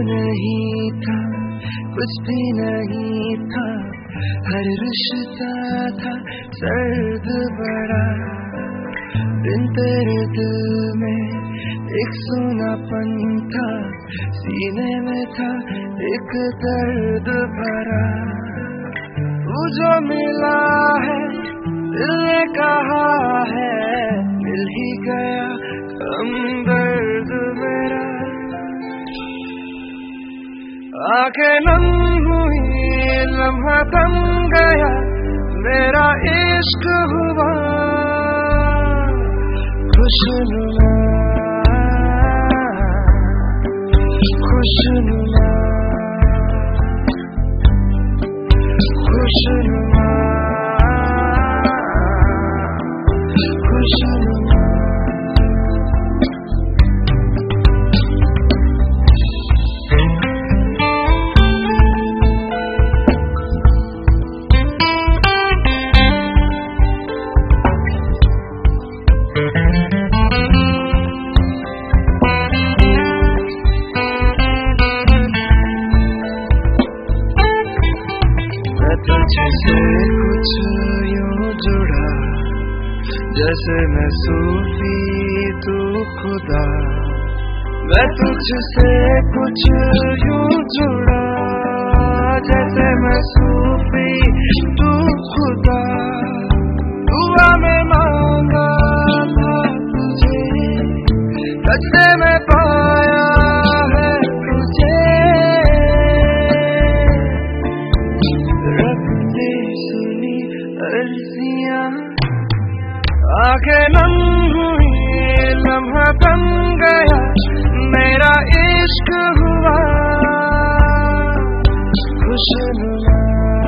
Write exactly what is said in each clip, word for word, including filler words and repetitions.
नहीं था, कुछ भी नहीं था, हर रिश्ता था सर्द बड़ा। दिन तेरे दिल में एक सूनापन था, सीने में था एक दर्द भरा। तू जो मिला है दिल ने कहा है, मिल ही गया हम दर्द मेरा। आंखें नम हुई, लम्हा थम गया, मेरा इश्क हुआ खुशनुमा, खुशनुमा, खुशनुमा, खुशनुमा। तुझसे कुछ यूं जुड़ा जैसे मैं सूफी तू खुदा। मैं तुझसे कुछ यूं जुड़ा जैसे मैं सूफी तू खुदा। दुआ में मांगा था तुझे, सजदे में पाया है तुझे। सुनी अर्जियां, आंखें नम हुई, लम्हा थम गया, मेरा इश्क हुआ खुशनुमा,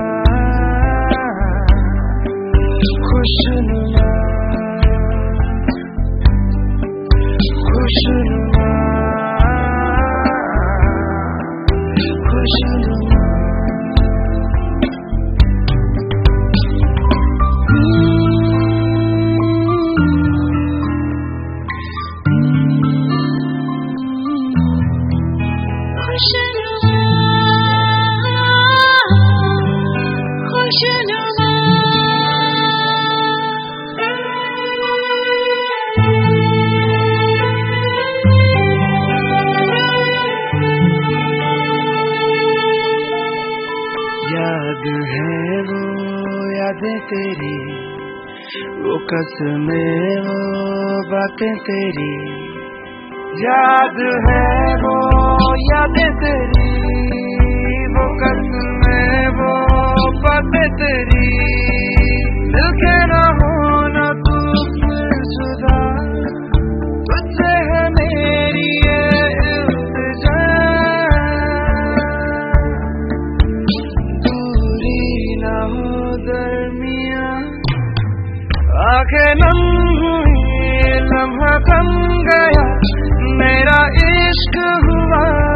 खुशनुमा, खुशनुमा, खुशनुमा। याद है वो यादें तेरी, वो कसमें वो बातें तेरी। याद है वो यादें तेरी, वो कसमें वो बातें तेरी। दिल के ना होना तू फिर जुदा, तुझसे है मेरी ये इल्तिजा। आंखें नम हुई, लम्हा थम गया, मेरा इश्क हुआ